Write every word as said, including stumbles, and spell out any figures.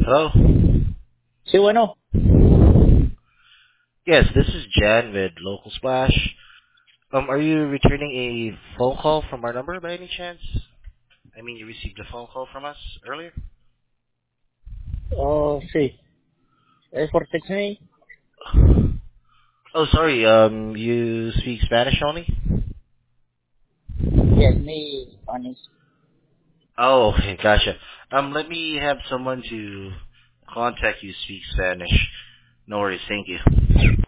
Hello? Sí, bueno. Yes, this is Jan with Local Splash. Um, are you returning a phone call from our number by any chance? I mean, you received a phone call from us earlier? Oh, sí. ¿Es por Texas? Oh, sorry, um, you speak Spanish only? Yes, me Spanish. Oh, okay, gotcha. Um, let me have someone to contact you speak Spanish. No worries, thank you.